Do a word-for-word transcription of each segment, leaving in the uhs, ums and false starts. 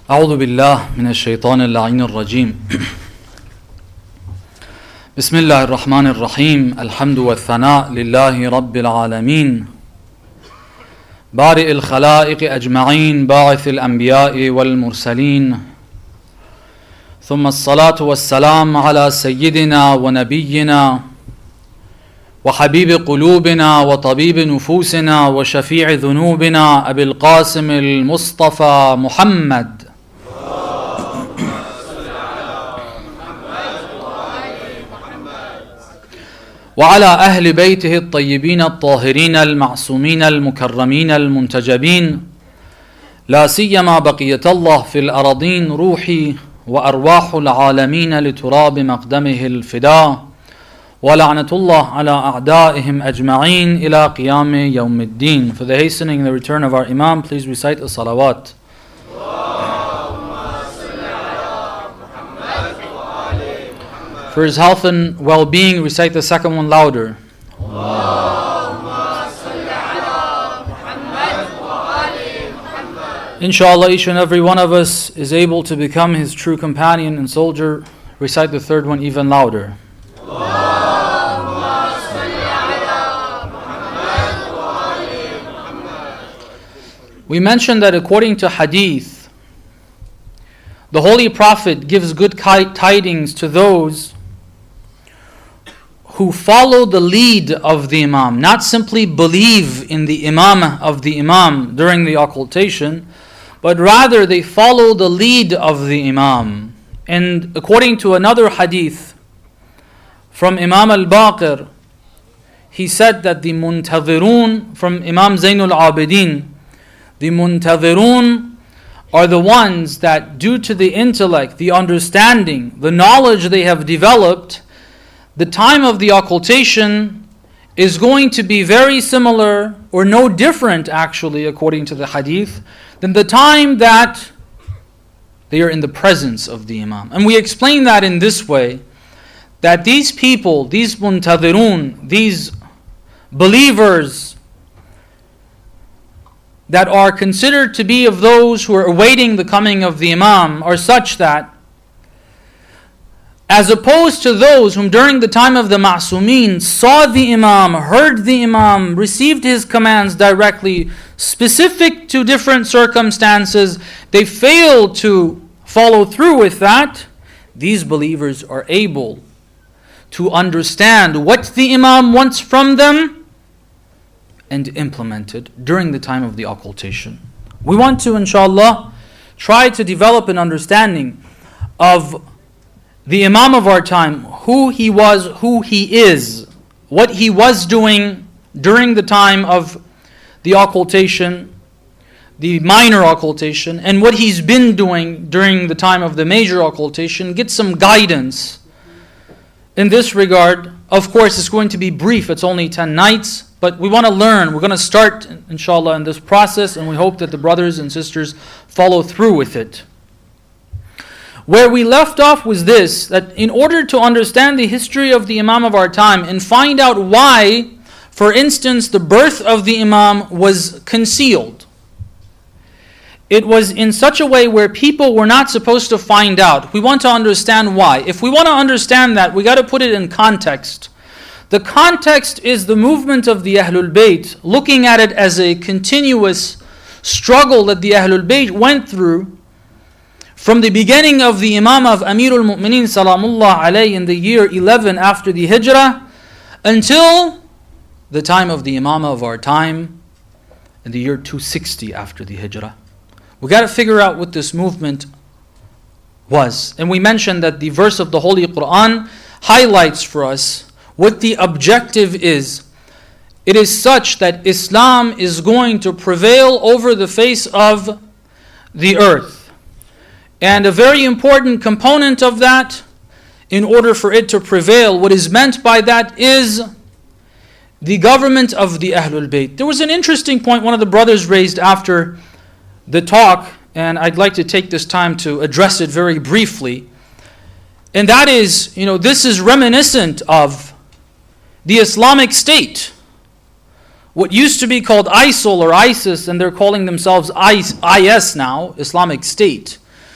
أعوذ بالله من الشيطان اللعين الرجيم بسم الله الرحمن الرحيم الحمد والثناء لله رب العالمين بارئ الخلائق أجمعين باعث الأنبياء والمرسلين ثم الصلاة والسلام على سيدنا ونبينا وحبيب قلوبنا وطبيب نفوسنا وشفيع ذنوبنا أبي القاسم المصطفى محمد وعلى أهل بيته الطيبين الطاهرين المعصومين المكرمين المنتجبين لا سيما بقية الله في الأراضين روحي وأرواح العالمين لتراب مقدمه الفداء ولعنة الله على أعدائهم أجمعين إلى قيام يوم الدين. For the hastening and the return of our Imam, please recite the salawat. For his health and well-being, recite the second one louder. Inshallah, each and every one of us is able to become his true companion and soldier. Recite the third one even louder. We mentioned that according to hadith, the Holy Prophet gives good tidings to those who follow the lead of the Imam, not simply believe in the Imam of the Imam during the occultation, but rather they follow the lead of the Imam. And according to another hadith from Imam al-Baqir, he said that the muntadhirun, from Imam Zainul Abidin, the muntadhirun are the ones that, due to the intellect, the understanding, the knowledge they have developed, the time of the occultation is going to be very similar or no different, actually, according to the hadith, than the time that they are in the presence of the Imam. And we explain that in this way, that these people, these muntadhirun, these believers that are considered to be of those who are awaiting the coming of the Imam, are such that, as opposed to those whom during the time of the Ma'sumin saw the Imam, heard the Imam, received his commands directly, specific to different circumstances, they failed to follow through with that, these believers are able to understand what the Imam wants from them and implement it during the time of the occultation. We want to, inshallah, try to develop an understanding of the Imam of our time, who he was, who he is, what he was doing during the time of the occultation, the minor occultation, and what he's been doing during the time of the major occultation. Get some guidance in this regard. Of course, it's going to be brief. It's only ten nights, but we want to learn. We're going to start, inshallah, in this process, and we hope that the brothers and sisters follow through with it. Where we left off was this, that in order to understand the history of the Imam of our time and find out why, for instance, the birth of the Imam was concealed, it was in such a way where people were not supposed to find out. We want to understand why. If we want to understand that, we got to put it in context. The context is the movement of the Ahlul Bayt, looking at it as a continuous struggle that the Ahlul Bayt went through from the beginning of the Imam of Amirul Mu'mineen Salamullah alayhi in the year eleven after the Hijrah until the time of the Imam of our time in the year two sixty after the Hijrah. We got to figure out what this movement was. And we mentioned that the verse of the Holy Quran highlights for us what the objective is. It is such that Islam is going to prevail over the face of the earth. And a very important component of that, in order for it to prevail, what is meant by that is the government of the Ahlul Bayt. There was an interesting point one of the brothers raised after the talk, and I'd like to take this time to address it very briefly. And that is, you know, this is reminiscent of the Islamic State. What used to be called ISIL or ISIS, and they're calling themselves I S now, Islamic State.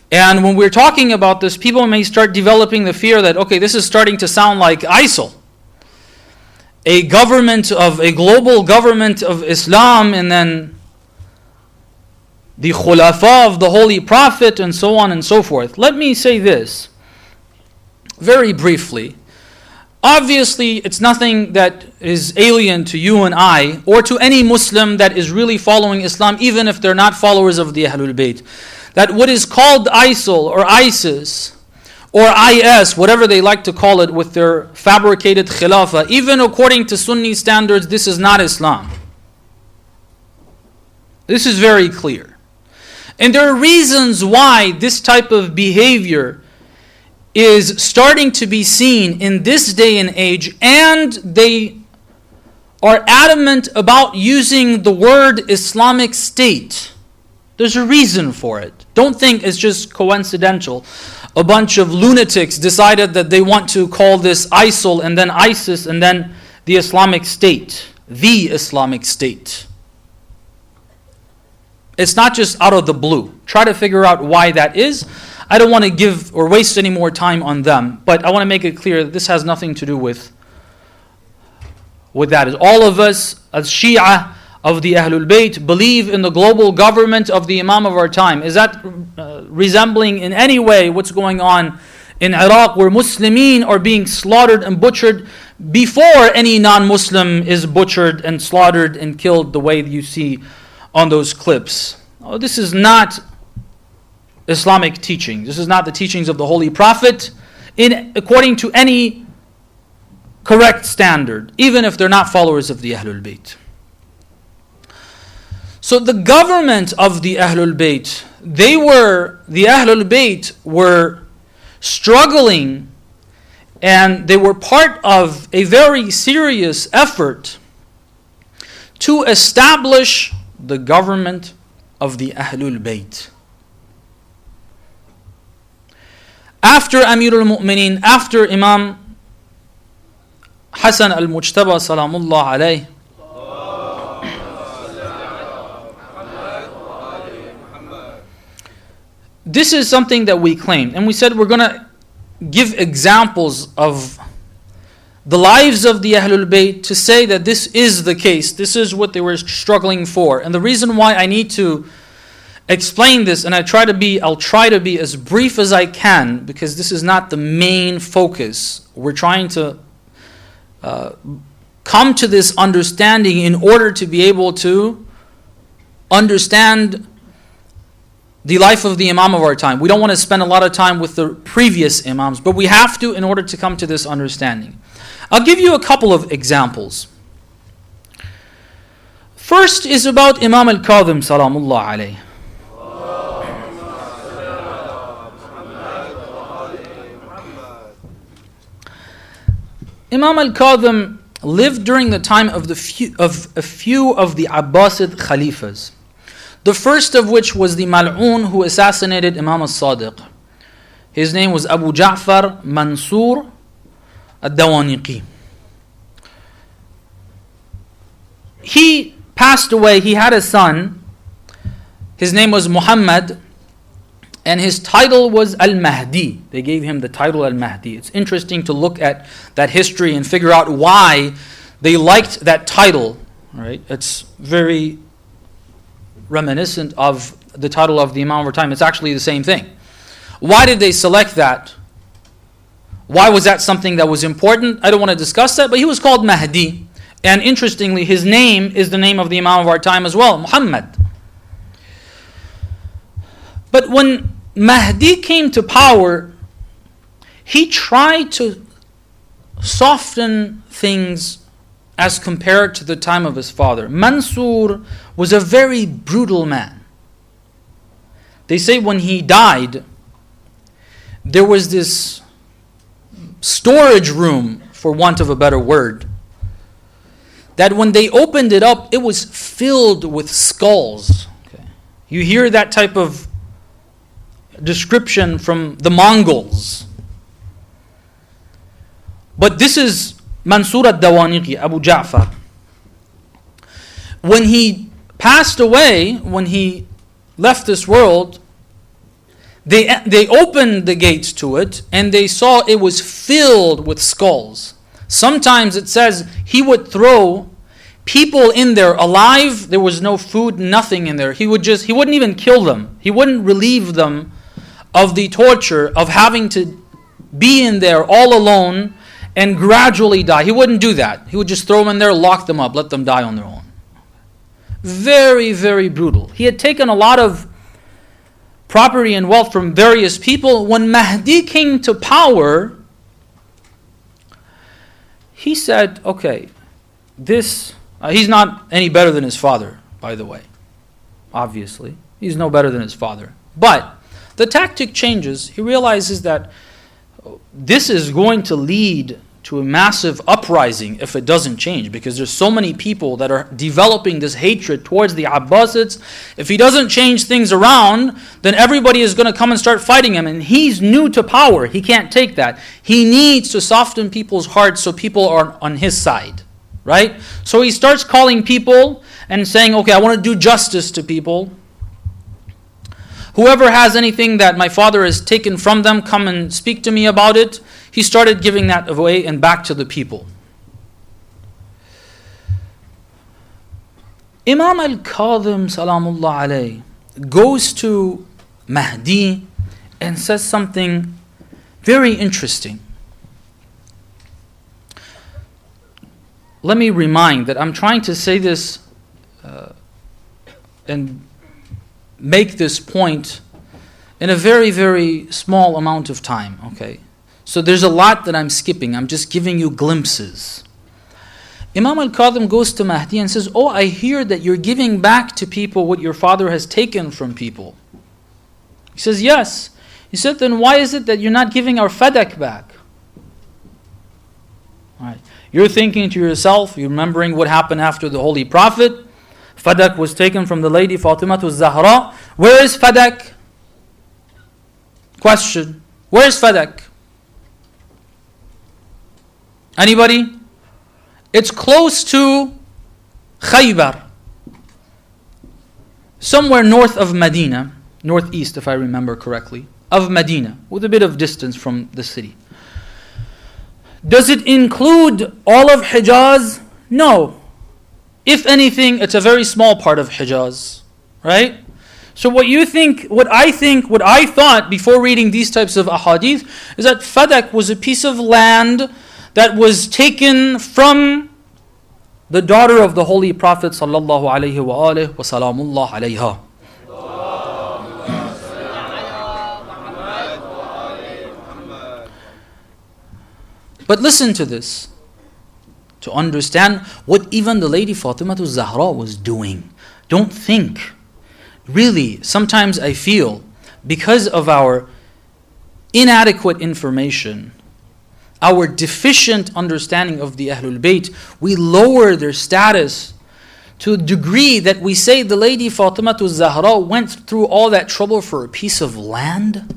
And when we're talking about this, people may start developing the fear that, okay, this is starting to sound like ISIL, a government of, a global government of Islam, and then the khulafa of the Holy Prophet, and so on and so forth. Let me say this very briefly. Obviously, it's nothing that is alien to you and I, or to any Muslim that is really following Islam, even if they're not followers of the Ahlul Bayt, that what is called ISIL or ISIS or I S, whatever they like to call it with their fabricated khilafah, even according to Sunni standards, this is not Islam. This is very clear. And there are reasons why this type of behavior is starting to be seen in this day and age, and they are adamant about using the word Islamic State. There's a reason for it. Don't think it's just coincidental. A bunch of lunatics decided that they want to call this ISIL and then ISIS and then the Islamic State. The Islamic State. It's not just out of the blue. Try to figure out why that is. I don't want to give or waste any more time on them, but I want to make it clear that this has nothing to do with, with that. All of us, as Shia of the Ahlul Bayt, believe in the global government of the Imam of our time. Is that uh, resembling in any way what's going on in Iraq, where Muslimin are being slaughtered and butchered before any non-Muslim is butchered and slaughtered and killed the way you see on those clips? Oh, this is not Islamic teaching. This is not the teachings of the Holy Prophet in according to any correct standard, even if they're not followers of the Ahlul Bayt. So the government of the Ahlul Bayt, they were, the Ahlul Bayt were struggling, and they were part of a very serious effort to establish the government of the Ahlul Bayt. After Amir al-Mu'mineen, after Imam Hassan al-Mujtaba salamullah alayh, this is something that we claim. And we said we're going to give examples of the lives of the Ahlul Bayt to say that this is the case. This is what they were struggling for. And the reason why I need to explain this, and I try to be, I'll try to be as brief as I can, because this is not the main focus. We're trying to uh, come to this understanding in order to be able to understand the life of the Imam of our time. We don't want to spend a lot of time with the previous Imams, but we have to in order to come to this understanding. I'll give you a couple of examples. First is about Imam al-Kadhim salamullah alayh. Imam al-Kadhim lived during the time of, the few, of a few of the Abbasid Khalifas. The first of which was the Mal'un who assassinated Imam al-Sadiq. His name was Abu Ja'far Mansur al-Dawaniqi. He passed away. He had a son. His name was Muhammad, and his title was Al-Mahdi. They gave him the title Al-Mahdi. It's interesting to look at that history and figure out why they liked that title. Right? It's very reminiscent of the title of the Imam of our time. It's actually the same thing. Why did they select that? Why was that something that was important? I don't want to discuss that, but he was called Mahdi. And interestingly, his name is the name of the Imam of our time as well, Muhammad. But when Mahdi came to power, he tried to soften things as compared to the time of his father. Mansur was a very brutal man. They say when he died, there was this storage room, for want of a better word, that when they opened it up, it was filled with skulls. Okay. You hear that type of description from the Mongols. But this is Mansur al-Dawaniqi, Abu Ja'far. When he passed away, when he left this world, They, they opened the gates to it and they saw it was filled with skulls. Sometimes it says he would throw people in there alive. There was no food, nothing in there. He would just, he wouldn't even kill them. He wouldn't relieve them of the torture of having to be in there all alone and gradually die. He wouldn't do that. He would just throw them in there, lock them up, let them die on their own. Very, very brutal. He had taken a lot of property and wealth from various people. When Mahdi came to power, he said, okay, this, uh, he's not any better than his father, by the way. Obviously. He's no better than his father. But the tactic changes. He realizes that this is going to lead to a massive uprising if it doesn't change, because there's so many people that are developing this hatred towards the Abbasids. If he doesn't change things around, then everybody is going to come and start fighting him, and he's new to power. He can't take that. He needs to soften people's hearts so people are on his side, right? So he starts calling people and saying, okay, I want to do justice to people. Whoever has anything that my father has taken from them, come and speak to me about it. He started giving that away and back to the people. Imam al-Kadhim salamullah alayh goes to Mahdi and says something very interesting. Let me remind that I'm trying to say this uh, and make this point in a very, very small amount of time, okay? So there's a lot that I'm skipping. I'm just giving you glimpses. Imam al-Kadhim goes to Mahdi and says, oh, I hear that you're giving back to people what your father has taken from people. He says, yes. He said, then why is it that you're not giving our fadak back? All right. You're thinking to yourself, you're remembering what happened after the Holy Prophet. Fadak was taken from the lady Fatima to Zahra. Where is fadak? Question. Where is fadak? Anybody? It's close to Khaybar. Somewhere north of Medina. Northeast, if I remember correctly. Of Medina. With a bit of distance from the city. Does it include all of Hijaz? No. If anything, it's a very small part of Hijaz. Right? So what you think, what I think, what I thought before reading these types of ahadith is that Fadak was a piece of land that was taken from the daughter of the Holy Prophet sallallahu alaihi wa alihi wa salamullah alayha. But listen to this, to understand what even the lady Fatima Zahra was doing. Don't think. Really, sometimes I feel, because of our inadequate information, our deficient understanding of the Ahlul Bayt, we lower their status to a degree that we say the lady Fatima Zahra went through all that trouble for a piece of land?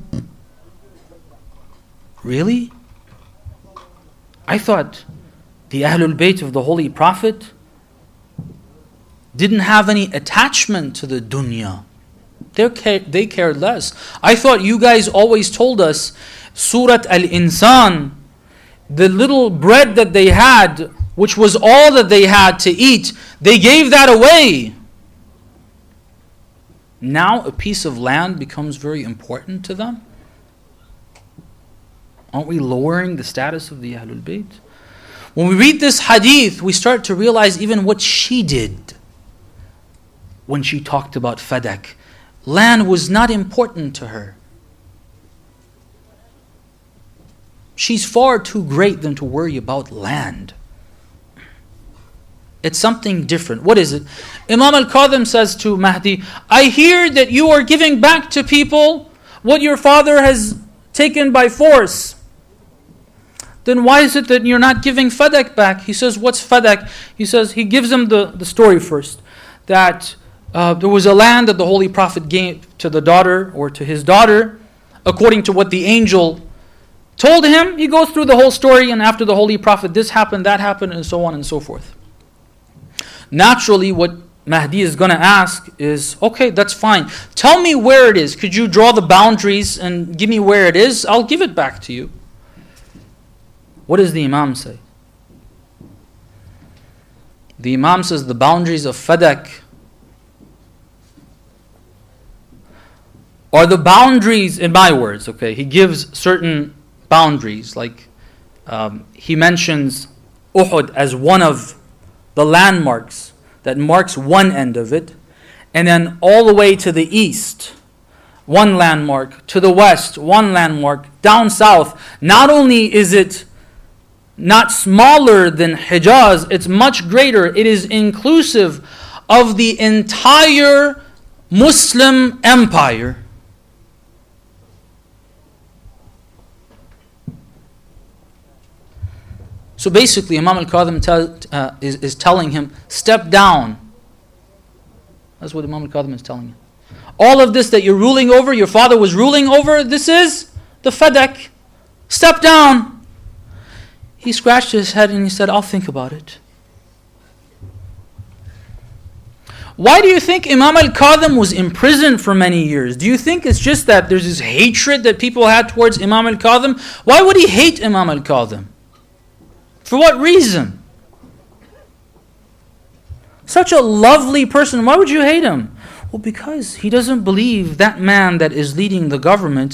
Really? I thought the Ahlul Bayt of the Holy Prophet didn't have any attachment to the dunya. They they cared less. I thought you guys always told us, Surat Al-Insan, the little bread that they had, which was all that they had to eat, they gave that away. Now a piece of land becomes very important to them. Aren't we lowering the status of the Ahlul Bayt? When we read this hadith, we start to realize even what she did when she talked about fadak. Land was not important to her. She's far too great than to worry about land. It's something different. What is it? Imam al-Kadhim says to Mahdi, I hear that you are giving back to people what your father has taken by force. Then why is it that you're not giving fadak back? He says, what's fadak? He says, he gives him the, the story first. That uh, there was a land that the Holy Prophet gave to the daughter, or to his daughter, according to what the angel told him. He goes through the whole story, and after the Holy Prophet, this happened, that happened, and so on and so forth. Naturally, what Mahdi is going to ask is, okay, that's fine. Tell me where it is. Could you draw the boundaries and give me where it is? I'll give it back to you. What does the Imam say? The Imam says the boundaries of Fadak are the boundaries, in my words, okay? He gives certain boundaries, like um, he mentions Uhud as one of the landmarks that marks one end of it, and then all the way to the east, one landmark, to the west, one landmark, down south. Not only is it not smaller than Hijaz, it's much greater. It is inclusive of the entire Muslim empire. So basically, Imam al-Kadhim tell, uh, is, is telling him, step down. That's what Imam al-Kadhim is telling him. All of this that you're ruling over, your father was ruling over, this is the Fadak. Step down. He scratched his head and he said, I'll think about it. Why do you think Imam al-Kadhim was imprisoned for many years? Do you think it's just that there's this hatred that people had towards Imam al-Kadhim? Why would he hate Imam al-Kadhim? For what reason? Such a lovely person, why would you hate him? Well, because he doesn't believe that man that is leading the government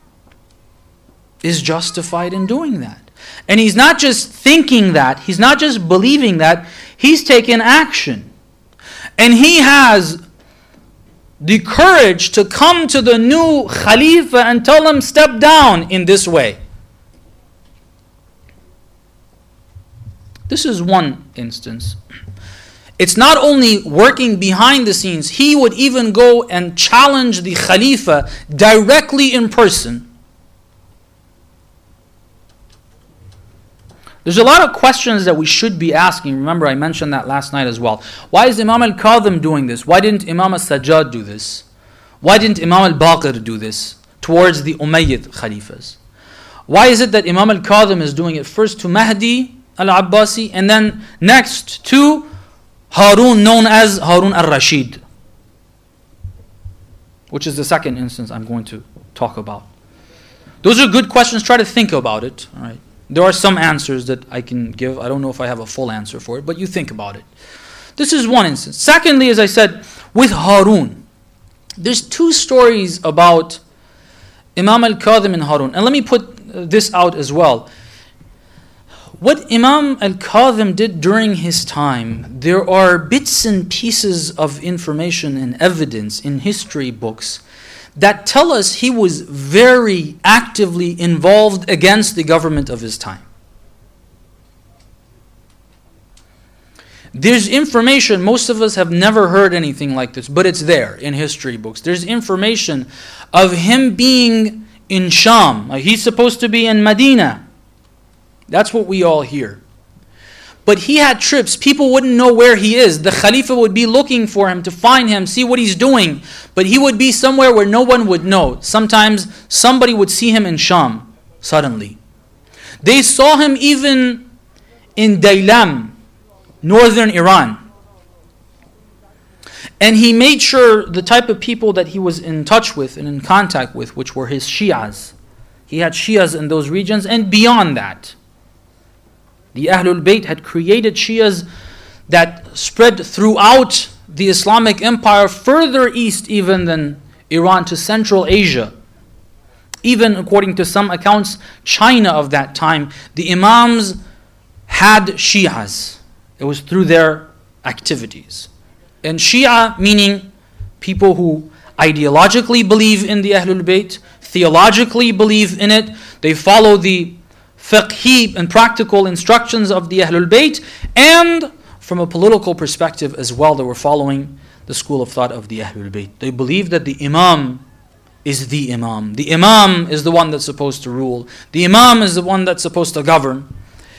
is justified in doing that. And he's not just thinking that, he's not just believing that, he's taken action. And he has the courage to come to the new Khalifa and tell him, step down in this way. This is one instance. It's not only working behind the scenes, he would even go and challenge the Khalifa directly in person. There's a lot of questions that we should be asking. Remember, I mentioned that last night as well. Why is Imam al-Kadhim doing this? Why didn't Imam al-Sajjad do this? Why didn't Imam al-Baqir do this towards the Umayyad Khalifas? Why is it that Imam al-Kadhim is doing it first to Mahdi al-Abbasi and then next to Harun, known as Harun al-Rashid, which is the second instance I'm going to talk about. Those are good questions. Try to think about it. All right. There are some answers that I can give. I don't know if I have a full answer for it, but you think about it. This is one instance. Secondly, as I said, with Harun, there's two stories about Imam al-Kadhim and Harun. And let me put this out as well. What Imam al-Kadhim did during his time, there are bits and pieces of information and evidence in history books that tell us he was very actively involved against the government of his time. There's information, most of us have never heard anything like this, but it's there in history books. There's information of him being in Sham. Like he's supposed to be in Medina. That's what we all hear. But he had trips. People wouldn't know where he is. The Khalifa would be looking for him to find him, see what he's doing. But he would be somewhere where no one would know. Sometimes somebody would see him in Sham suddenly. They saw him even in Daylam, northern Iran. And he made sure the type of people that he was in touch with and in contact with, which were his Shias. He had Shias in those regions and beyond that. The Ahlul Bayt had created Shias that spread throughout the Islamic empire, further east even than Iran, to Central Asia. Even according to some accounts, China of that time, the Imams had Shias. It was through their activities. And Shia meaning people who ideologically believe in the Ahlul Bayt, theologically believe in it, they follow the fiqhi and practical instructions of the Ahlul Bayt, and from a political perspective as well, they were following the school of thought of the Ahlul Bayt. They believed that the Imam is the Imam. The Imam is the one that's supposed to rule. The Imam is the one that's supposed to govern.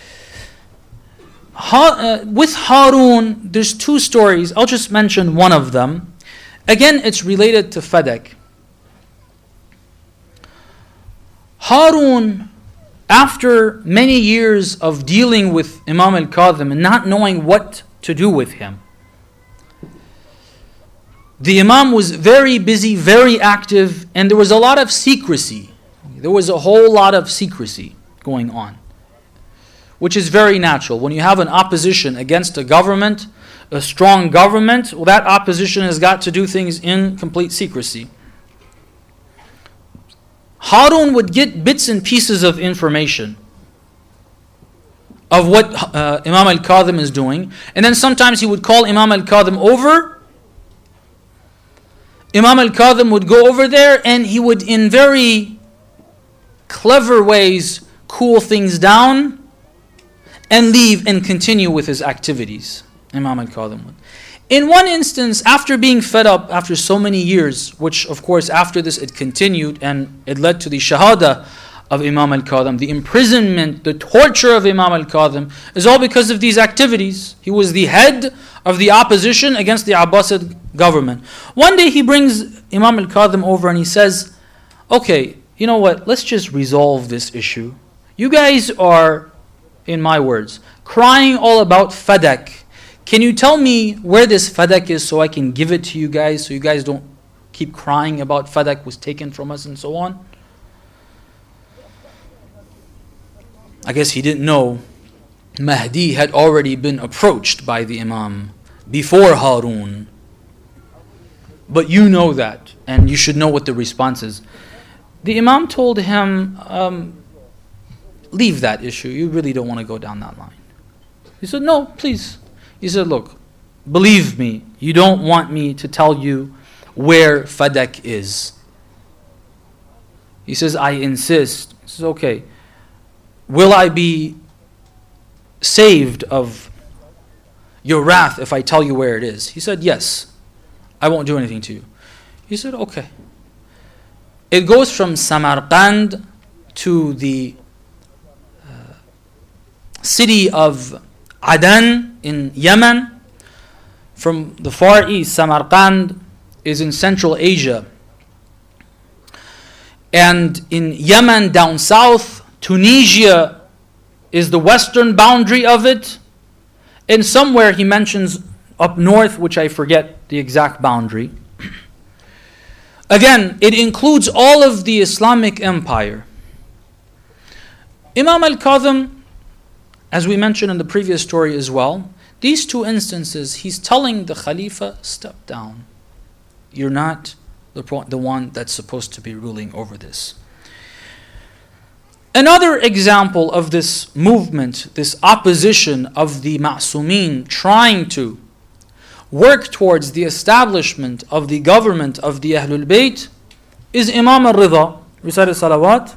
Ha, uh, with Harun, there's two stories. I'll just mention one of them. Again, it's related to Fadak. Harun, after many years of dealing with Imam al-Kadhim and not knowing what to do with him, the Imam was very busy, very active, and there was a lot of secrecy. There was a whole lot of secrecy going on, which is very natural. When you have an opposition against a government, a strong government, well, that opposition has got to do things in complete secrecy. Harun would get bits and pieces of information of what uh, Imam al-Kadhim is doing, and then sometimes he would call Imam al-Kadhim over. Imam al-Kadhim would go over there and he would, in very clever ways, cool things down and leave and continue with his activities. Imam al-Kadhim would. In one instance, after being fed up after so many years, which of course after this it continued and it led to the shahada of Imam al-Kadhim, the imprisonment, the torture of Imam al-Kadhim, is all because of these activities. He was the head of the opposition against the Abbasid government. One day he brings Imam al-Kadhim over and he says, okay, you know what, let's just resolve this issue. You guys are, in my words, crying all about Fadak. Can you tell me where this Fadak is so I can give it to you guys, so you guys don't keep crying about Fadak was taken from us and so on? I guess he didn't know Mahdi had already been approached by the Imam before Harun. But you know that, and you should know what the response is. The Imam told him, um, leave that issue. You really don't want to go down that line. He said, no, please. He said, look, believe me, you don't want me to tell you where Fadak is. He says, I insist. He says, okay, will I be saved of your wrath if I tell you where it is? He said, yes, I won't do anything to you. He said, okay. It goes from Samarkand to the uh, city of Adan in Yemen. From the Far East, Samarkand is in Central Asia. And in Yemen down south, Tunisia is the western boundary of it. And somewhere he mentions up north, which I forget the exact boundary. Again, it includes all of the Islamic empire. Imam al-Kadhim, as we mentioned in the previous story as well, these two instances, he's telling the Khalifa, step down. You're not the, the one that's supposed to be ruling over this. Another example of this movement, this opposition of the Ma'sumin trying to work towards the establishment of the government of the Ahlul Bayt is Imam al-Ridha. Recite salawat.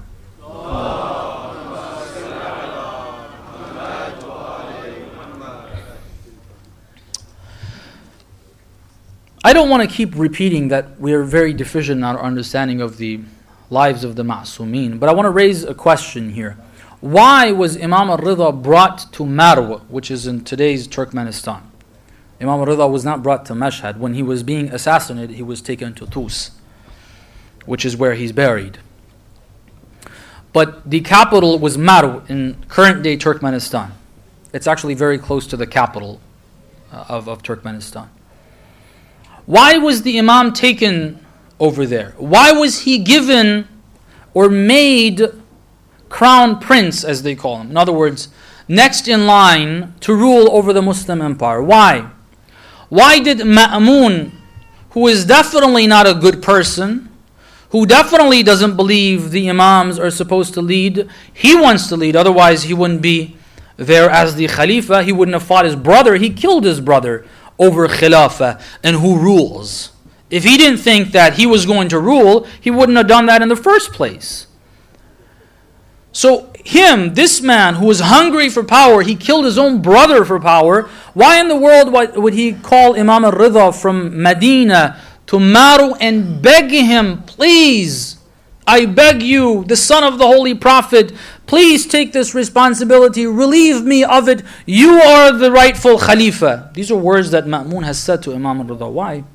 I don't want to keep repeating that we are very deficient in our understanding of the lives of the Ma'sumin, but I want to raise a question here. Why was Imam al-Ridha brought to Marw, which is in today's Turkmenistan? Imam al-Ridha was not brought to Mashhad. When he was being assassinated, he was taken to Tus, which is where he's buried. But the capital was Marw in current-day Turkmenistan. It's actually very close to the capital uh, of, of Turkmenistan. Why was the Imam taken over there? Why was he given or made crown prince, as they call him? In other words, next in line to rule over the Muslim empire. Why? Why did Ma'mun, who is definitely not a good person, who definitely doesn't believe the Imams are supposed to lead, he wants to lead, otherwise he wouldn't be there as the Khalifa, he wouldn't have fought his brother, he killed his brother over Khilafah and who rules. If he didn't think that he was going to rule, he wouldn't have done that in the first place. So him, this man who was hungry for power, he killed his own brother for power. Why in the world would he call Imam al-Ridha from Medina to Marw and beg him, please, I beg you, the son of the Holy Prophet, please take this responsibility, relieve me of it, you are the rightful Khalifa. These are words that Ma'mun has said to Imam al-Ridha. Why?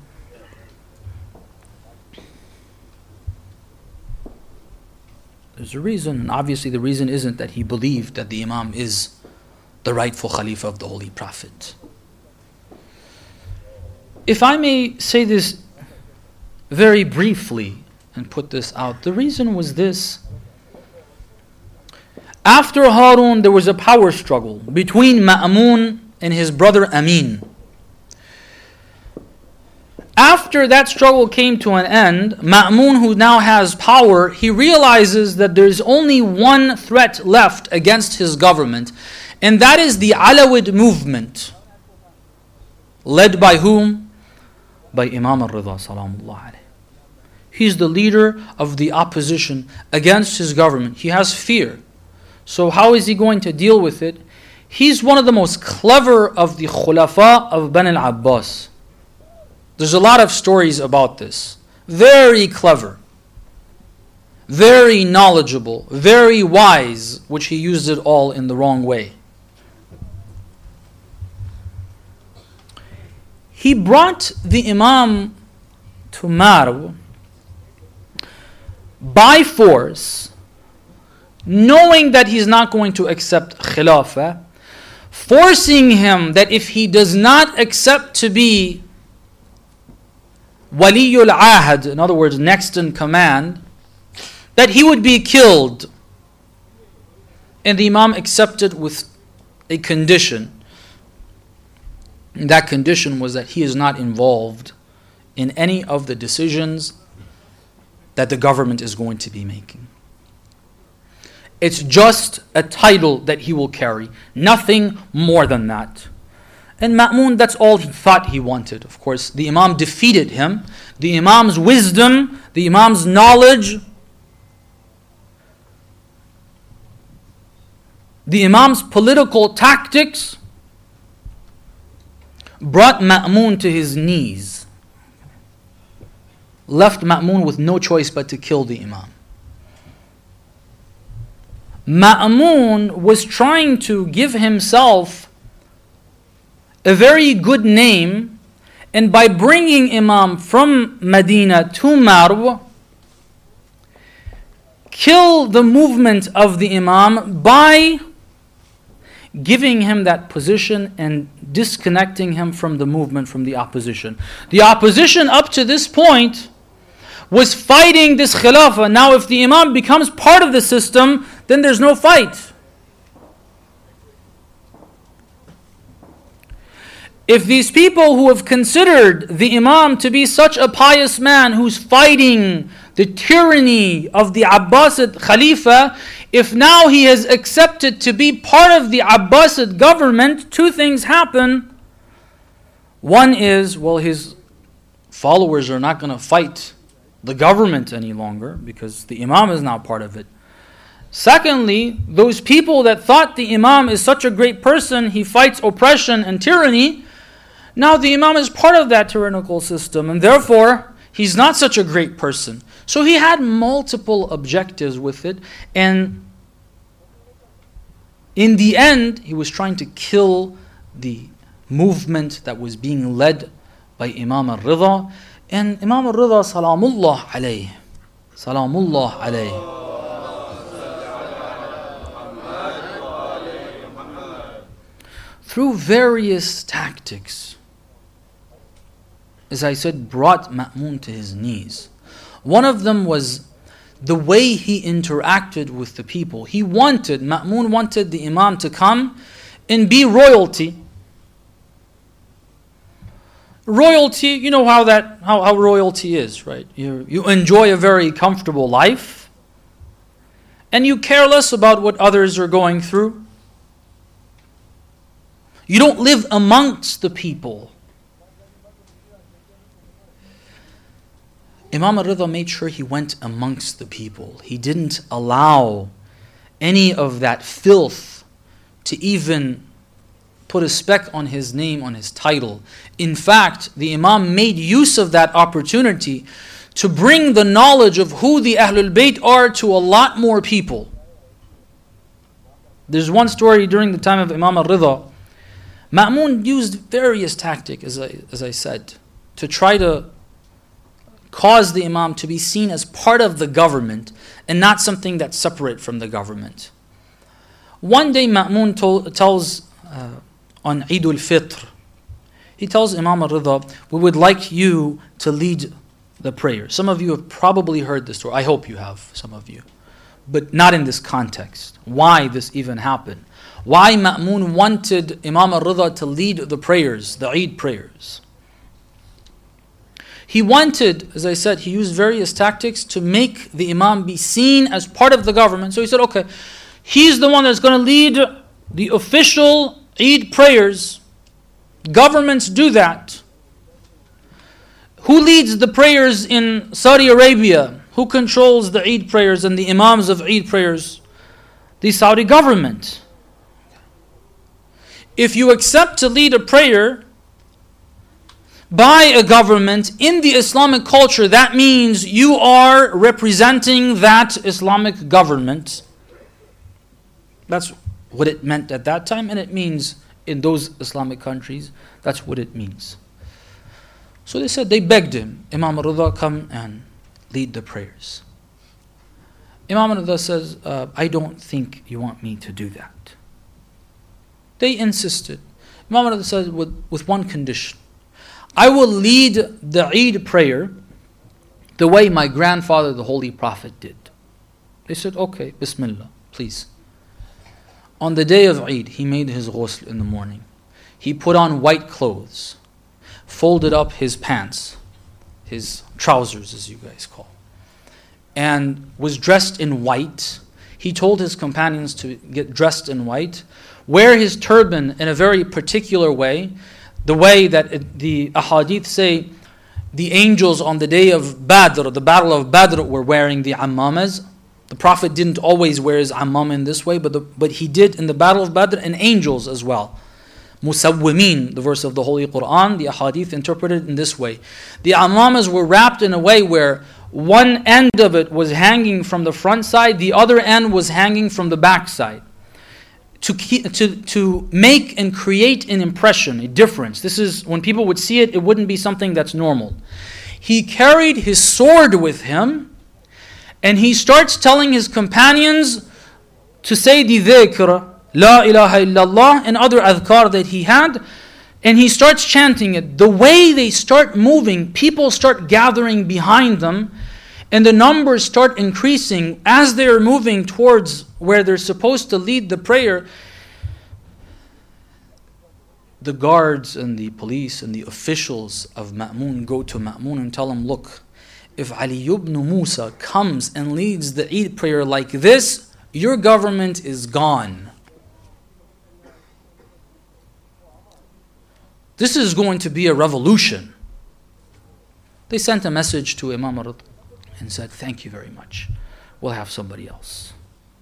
There's a reason, and obviously the reason isn't that he believed that the Imam is the rightful Khalifa of the Holy Prophet. If I may say this very briefly and put this out. The reason was this. After Harun, there was a power struggle between Ma'mun and his brother Amin. After that struggle came to an end, Ma'mun, who now has power, he realizes that there's only one threat left against his government, and that is the Alawid movement. Led by whom? By Imam al-Rida salamullah alayhi. He's the leader of the opposition against his government. He has fear. So how is he going to deal with it? He's one of the most clever of the khulafa of Bani al-Abbas. There's a lot of stories about this. Very clever. Very knowledgeable. Very wise, which he used it all in the wrong way. He brought the Imam to Marw by force, knowing that he's not going to accept Khilafah, forcing him that if he does not accept to be Waliyul Ahad, in other words, next in command, that he would be killed. And the Imam accepted with a condition. And that condition was that he is not involved in any of the decisions that the government is going to be making. It's just a title that he will carry, nothing more than that. And Ma'mun, that's all he thought he wanted. Of course, the Imam defeated him. The Imam's wisdom, the Imam's knowledge, the Imam's political tactics brought Ma'mun to his knees. Left Ma'mun with no choice but to kill the Imam. Ma'mun was trying to give himself a very good name, and by bringing Imam from Medina to Marw, kill the movement of the Imam by giving him that position and disconnecting him from the movement, from the opposition. The opposition up to this point was fighting this Khilafah. Now if the Imam becomes part of the system, then there's no fight. If these people who have considered the Imam to be such a pious man who's fighting the tyranny of the Abbasid Khalifa, if now he has accepted to be part of the Abbasid government, two things happen. One is, well, his followers are not going to fight the government any longer because the Imam is now part of it. Secondly, those people that thought the Imam is such a great person, he fights oppression and tyranny, now the Imam is part of that tyrannical system, and therefore he's not such a great person. So he had multiple objectives with it, and in the end he was trying to kill the movement that was being led by Imam al-Rida. And Imam al-Rida salamullah alayhi, salamullah alayhi, through various tactics, as I said, brought Ma'mun to his knees. One of them was the way he interacted with the people. He wanted, Ma'mun wanted the Imam to come and be royalty. Royalty, you know how that how, how royalty is, right? You, you enjoy a very comfortable life, and you care less about what others are going through. You don't live amongst the people. Imam al-Rida made sure he went amongst the people. He didn't allow any of that filth to even put a speck on his name, on his title. In fact, the Imam made use of that opportunity to bring the knowledge of who the Ahlul Bayt are to a lot more people. There's one story during the time of Imam al-Rida. Ma'mun used various tactics, as I, as I said, to try to cause the Imam to be seen as part of the government and not something that's separate from the government. One day Ma'mun told, tells uh, on Eid al-Fitr, he tells Imam al-Rida, we would like you to lead the prayer. Some of you have probably heard this story. I hope you have, some of you. But not in this context. Why this even happened. Why Ma'mun wanted Imam al-Ridha to lead the prayers, the Eid prayers. He wanted, as I said, he used various tactics to make the Imam be seen as part of the government. So he said, okay, he's the one that's going to lead the official Eid prayers. Governments do that. Who leads the prayers in Saudi Arabia? Who controls the Eid prayers and the Imams of Eid prayers? The Saudi government. If you accept to lead a prayer by a government in the Islamic culture, that means you are representing that Islamic government. That's what it meant at that time, and it means in those Islamic countries, that's what it means. So they said, they begged him, Imam al-Ridha, come and lead the prayers. Imam al-Ridha says, uh, I don't think you want me to do that. They insisted. Imam al-Ridha said, with, with one condition. I will lead the Eid prayer the way my grandfather, the Holy Prophet, did. They said, okay, Bismillah, please. On the day of Eid, he made his ghusl in the morning. He put on white clothes, folded up his pants, his trousers as you guys call, and was dressed in white. He told his companions to get dressed in white, wear his turban in a very particular way, the way that it, the ahadith say the angels on the day of Badr, the battle of Badr, were wearing the ammamas. The Prophet didn't always wear his ammam in this way, but, the, but he did in the battle of Badr, and angels as well. Musawwimin, the verse of the Holy Quran, the ahadith interpreted in this way. The ammamas were wrapped in a way where one end of it was hanging from the front side, the other end was hanging from the back side. To, keep, to, to make and create an impression, a difference. This is, when people would see it, it wouldn't be something that's normal. He carried his sword with him, and he starts telling his companions to say the dhikr, La ilaha illallah, and other adhkar that he had, and he starts chanting it. The way they start moving, people start gathering behind them, and the numbers start increasing as they're moving towards where they're supposed to lead the prayer. The guards and the police and the officials of Ma'mun go to Ma'mun and tell him, look, if Ali ibn Musa comes and leads the Eid prayer like this, your government is gone. This is going to be a revolution. They sent a message to Imam al-Ridha and said, thank you very much. We'll have somebody else.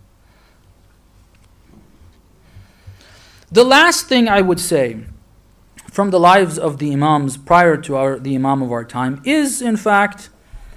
The last thing I would say from the lives of the Imams prior to our, the Imam of our time is, in fact,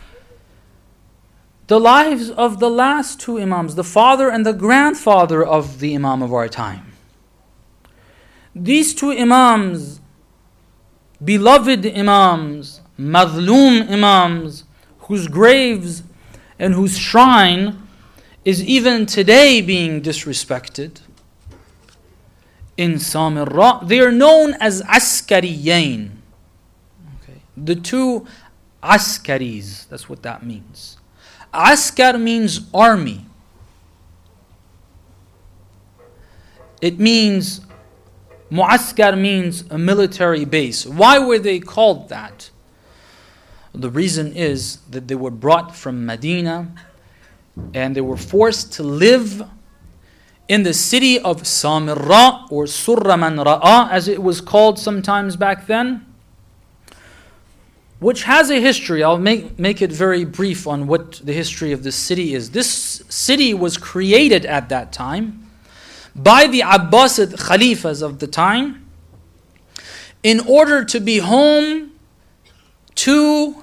the lives of the last two Imams, the father and the grandfather of the Imam of our time. These two Imams, beloved Imams, madhloom Imams, whose graves and whose shrine is even today being disrespected in Samirra. They are known as Askariyain. Okay. The two Askaris, that's what that means. Askar means army. It means, Mu'askar means a military base. Why were they called that? The reason is that they were brought from Medina and they were forced to live in the city of Samirra, or Surra Man Ra'a, as it was called sometimes back then, which has a history. I'll make, make it very brief on what the history of this city is. This city was created at that time by the Abbasid Khalifas of the time in order to be home to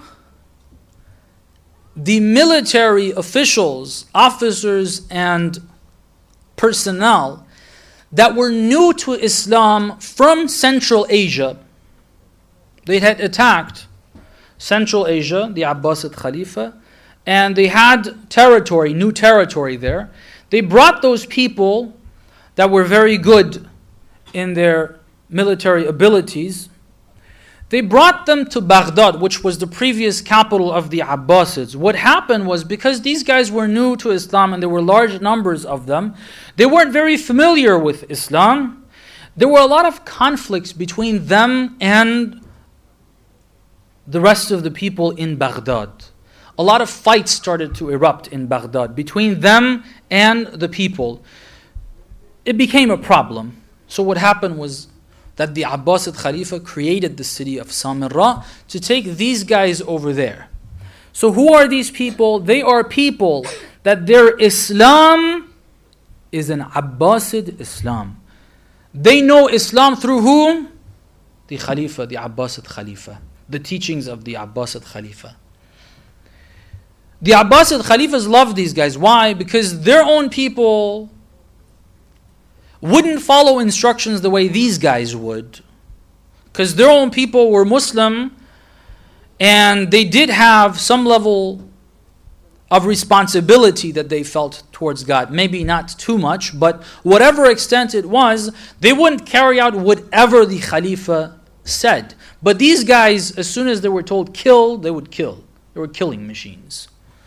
the military officials, officers, and personnel that were new to Islam from Central Asia. They had attacked Central Asia, the Abbasid Khalifa, and they had territory, new territory there. They brought those people that were very good in their military abilities. They brought them to Baghdad, which was the previous capital of the Abbasids. What happened was, because these guys were new to Islam and there were large numbers of them, they weren't very familiar with Islam. There were a lot of conflicts between them and the rest of the people in Baghdad. A lot of fights started to erupt in Baghdad between them and the people. It became a problem. So what happened was that the Abbasid Khalifa created the city of Samarra to take these guys over there. So who are these people? They are people that their Islam is an Abbasid Islam. They know Islam through whom? The Khalifa, the Abbasid Khalifa. The teachings of the Abbasid Khalifa. The Abbasid Khalifas loved these guys. Why? Because their own people wouldn't follow instructions the way these guys would. Because their own people were Muslim and they did have some level of responsibility that they felt towards God. Maybe not too much, but whatever extent it was, they wouldn't carry out whatever the Khalifa said. But these guys, as soon as they were told kill, they would kill. They were killing machines.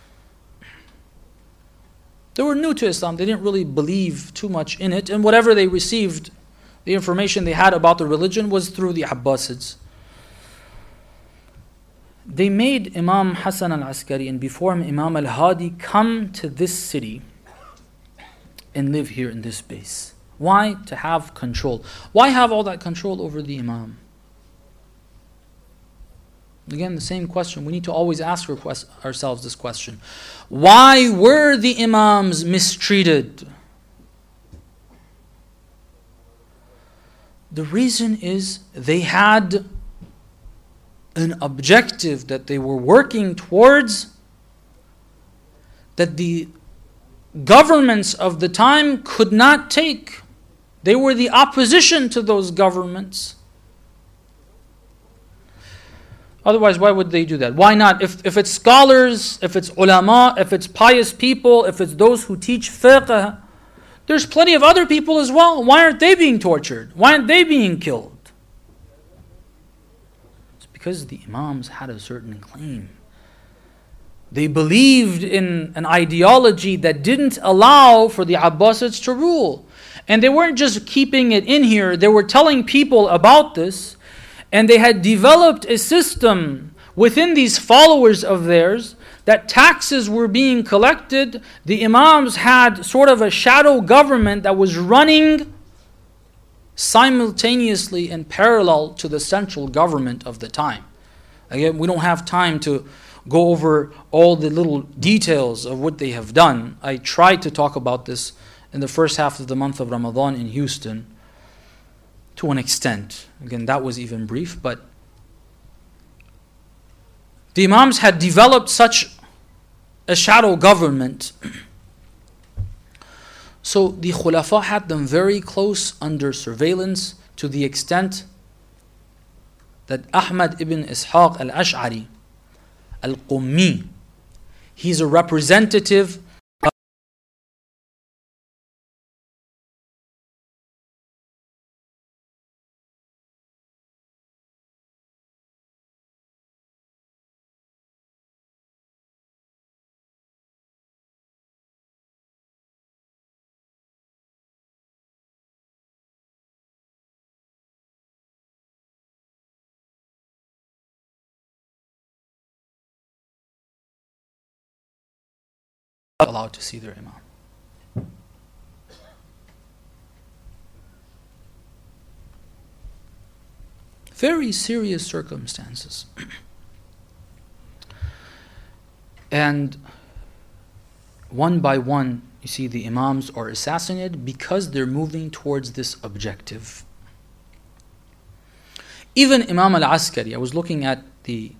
They were new to Islam. They didn't really believe too much in it. And whatever they received, the information they had about the religion was through the Abbasids. They made Imam Hassan al-Askari and before him Imam al-Hadi come to this city and live here in this base. Why? To have control. Why have all that control over the Imam? Again, the same question. We need to always ask ourselves this question. Why were the Imams mistreated? The reason is they had an objective that they were working towards that the governments of the time could not take. They were the opposition to those governments. Otherwise, why would they do that? Why not? If, if it's scholars, if it's ulama, if it's pious people, if it's those who teach fiqh, there's plenty of other people as well. Why aren't they being tortured? Why aren't they being killed? It's because the Imams had a certain claim. They believed in an ideology that didn't allow for the Abbasids to rule. And they weren't just keeping it in here, they were telling people about this. And they had developed a system within these followers of theirs that taxes were being collected. The Imams had sort of a shadow government that was running simultaneously and parallel to the central government of the time. Again, we don't have time to go over all the little details of what they have done. I tried to talk about this in the first half of the month of Ramadan in Houston. To an extent. Again, that was even brief, but the Imams had developed such a shadow government. So the Khulafa had them very close under surveillance to the extent that Ahmad ibn Ishaq al-Ash'ari, al-Qummi, he's a representative allowed to see their Imam. Very serious circumstances. And one by one, you see the Imams are assassinated because they're moving towards this objective. Even Imam al-Askari, I was looking at the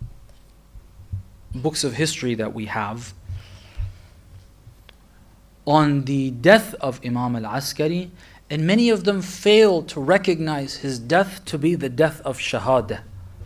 books of history that we have, on the death of Imam al-Askari, and many of them fail to recognize his death to be the death of Shahada.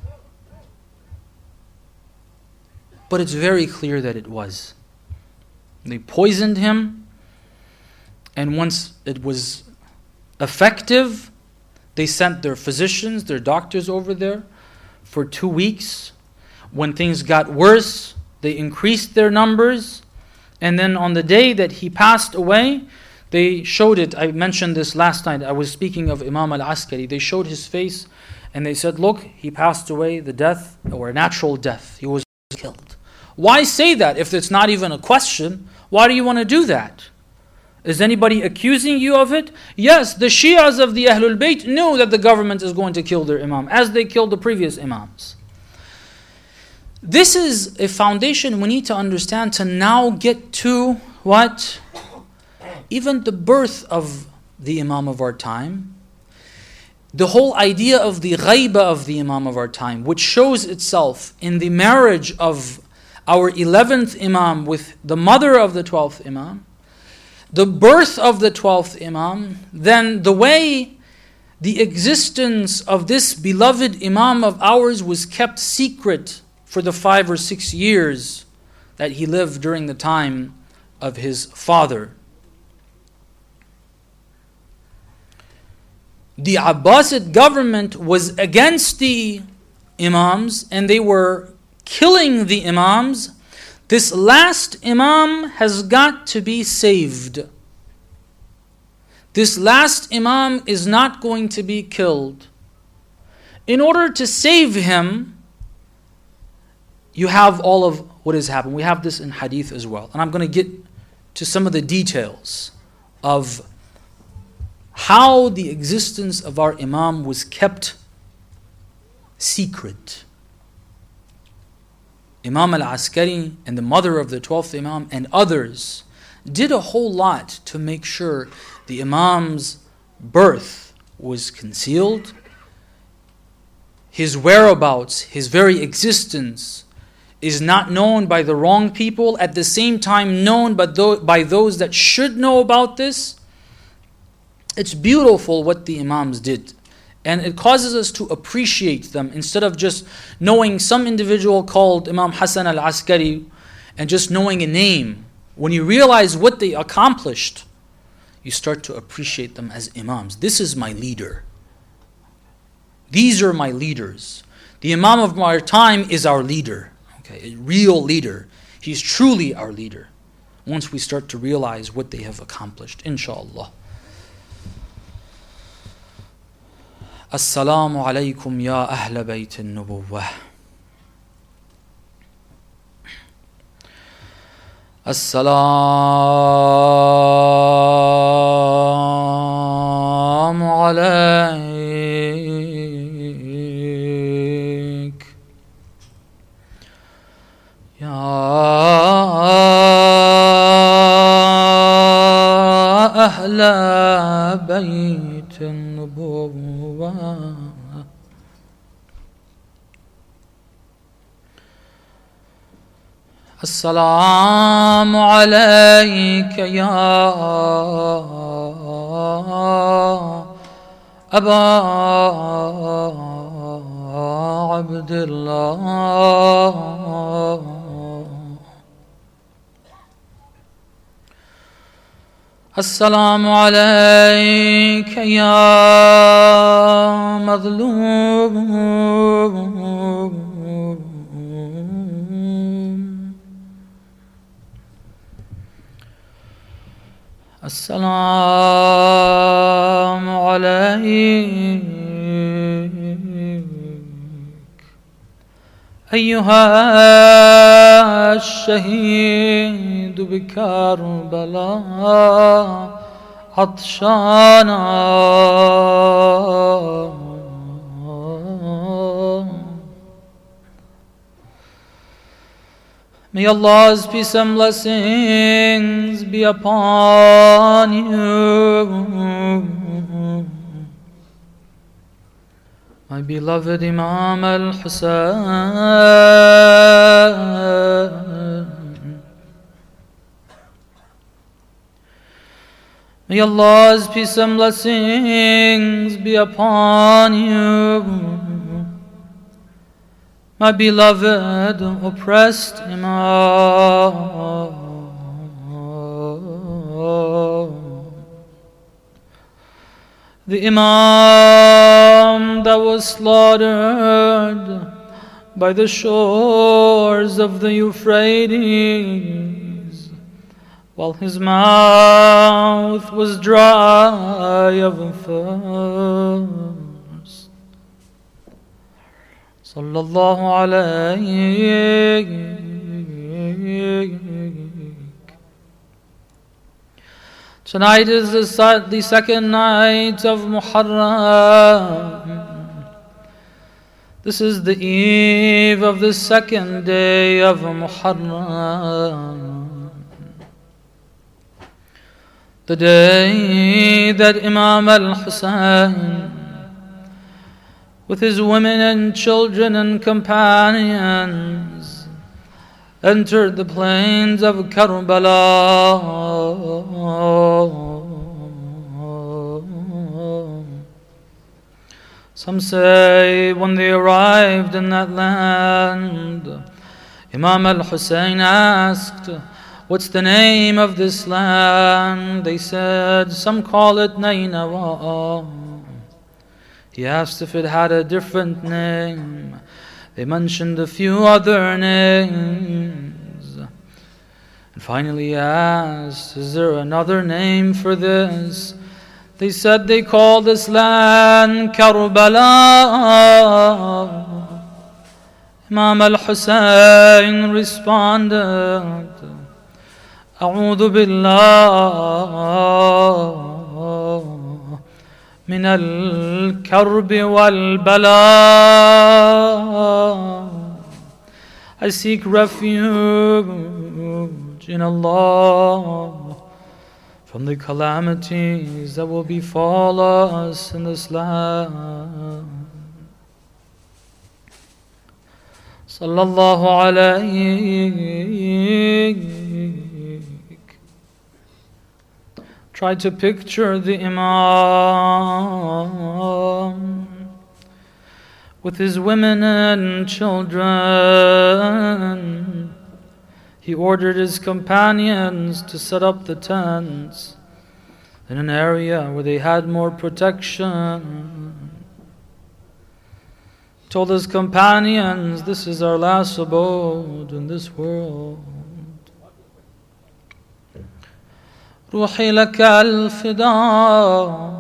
But it's very clear that it was. They poisoned him, and once it was effective, they sent their physicians, their doctors over there. for two weeks. When things got worse, they increased their numbers. And then on the day that he passed away, they showed it. I mentioned this last night. I was speaking of Imam al-Askari. They showed his face and they said, look, he passed away the death, or a natural death. He was killed. Why say that if it's not even a question? Why do you want to do that? Is anybody accusing you of it? Yes, the Shias of the Ahlul Bayt knew that the government is going to kill their Imam, as they killed the previous Imams. This is a foundation we need to understand to now get to what? Even the birth of the Imam of our time. The whole idea of the ghaiba of the Imam of our time, which shows itself in the marriage of our eleventh Imam with the mother of the twelfth Imam, the birth of the twelfth Imam, then the way the existence of this beloved Imam of ours was kept secret for the five or six years that he lived during the time of his father. The Abbasid government was against the Imams and they were killing the Imams. This last Imam has got to be saved. This last Imam is not going to be killed. In order to save him, you have all of what has happened. We have this in hadith as well. And I'm going to get to some of the details of how the existence of our Imam was kept secret. Imam al-Askari and the mother of the twelfth Imam and others did a whole lot to make sure the Imam's birth was concealed, his whereabouts, his very existence is not known by the wrong people, at the same time known by, th- by those that should know about this. It's beautiful what the Imams did. And it causes us to appreciate them instead of just knowing some individual called Imam Hassan al-Askari and just knowing a name. When you realize what they accomplished, you start to appreciate them as Imams. This is my leader. These are my leaders. The Imam of our time is our leader. Okay, a real leader. He's truly our leader. Once we start to realize what they have accomplished, inshallah. Assalamu alaikum ya Ahl Bayt al-Nubuwwah. Assalamu alayk ya Ahl Bayt al-Nubuwwah. Assalamu alayka ya Aba Abdullah. Assalamu alayka ya Madlum. Assalamu alayk ayyuha ash-shahid bi Karbala atshana. May Allah's peace and blessings be upon you. My beloved Imam al-Husayn. May Allah's peace and blessings be upon you. My beloved oppressed Imam. The Imam that was slaughtered by the shores of the Euphrates, while his mouth was dry of thirst. Sallallahu alayhi. Tonight is the, the second night of Muharram. This is the eve of the second day of Muharram, the day that Imam al-Husayn, with his women and children and companions, entered the plains of Karbala. Some say when they arrived in that land, Imam al-Husayn asked, "What's the name of this land?" They said, "Some call it Nainawa." He asked if it had a different name. They mentioned a few other names. And finally he asked, "Is there another name for this?" They said they call this land Karbala. Imam al-Husayn responded, "A'udhu billah min al-karbi wal-bala." I seek refuge in Allah from the calamities that will befall us in this land. Sallallahu alayhi. Try to picture the Imam with his women and children. He ordered his companions to set up the tents in an area where they had more protection. Told his companions, "This is our last abode in this world. Ruhi laka al-fida."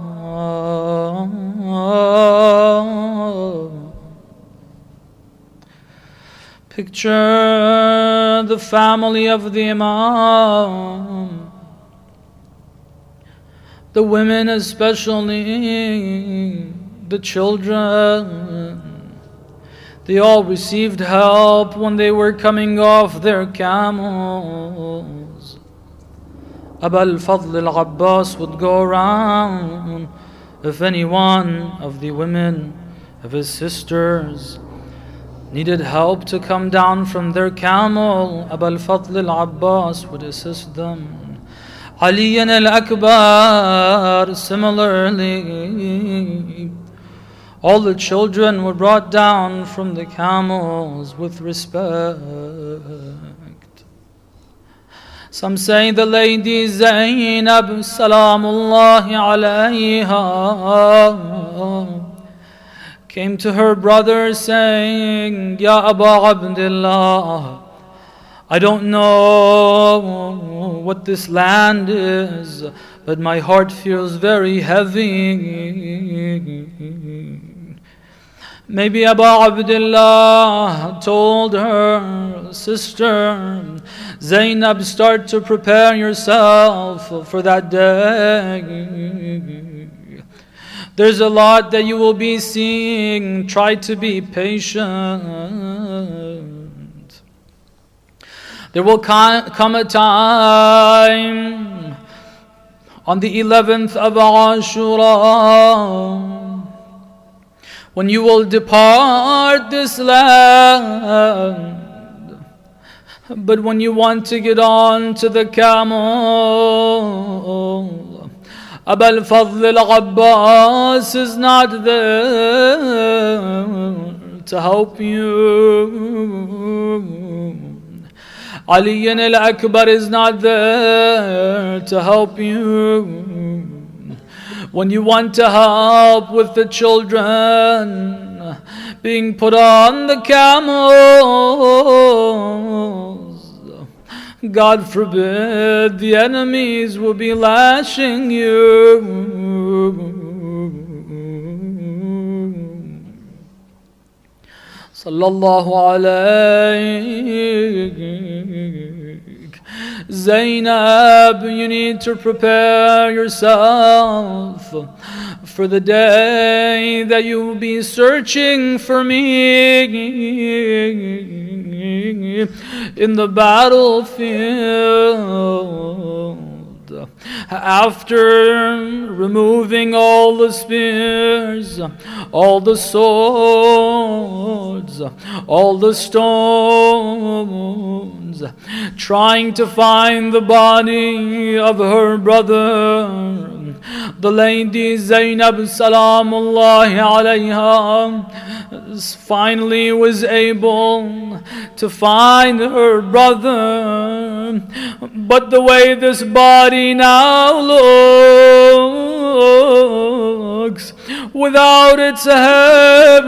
Picture the family of the Imam, the women especially, the children. They all received help when they were coming off their camels. Abu al-Fadl al-Abbas would go around if any one of the women of his sisters needed help to come down from their camel. Abu al-Fadl al-Abbas would assist them. Ali al-Akbar similarly. All the children were brought down from the camels with respect. Some say the lady Zainab Salamullahi alayha came to her brother saying, "Ya Abu Abdullah, I don't know what this land is, but my heart feels very heavy." Maybe Abu Abdullah told her, "Sister Zainab, start to prepare yourself for that day. There's a lot that you will be seeing. Try to be patient. There will come a time on the eleventh of Ashura when you will depart this land. But when you want to get on to the camel, Abu al-Fadl al-Abbas is not there to help you. Ali al-Akbar is not there to help you. when you want to help with the children being put on the camels, God forbid, the enemies will be lashing you. Sallallahu alayk. Zainab, you need to prepare yourself for the day that you will be searching for me in the battlefield. After removing all the spears, all the swords, all the stones, trying to find the body of her brother, the lady Zainab Salamullahi alayha finally was able to find her brother. But the way this body now looks, without its head,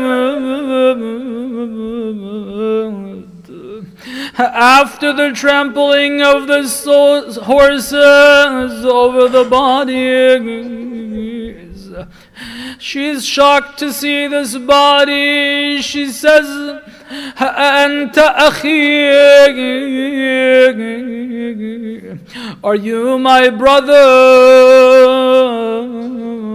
after the trampling of the horses over the bodies, she's shocked to see this body. She says, Anta akhi, are you my brother?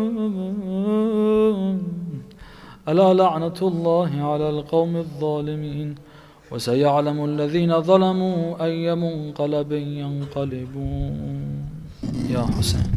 ألا لعنة الله على القوم الظالمين وسيعلم الذين ظلموا أي منقلب ينقلبون. يا حسين.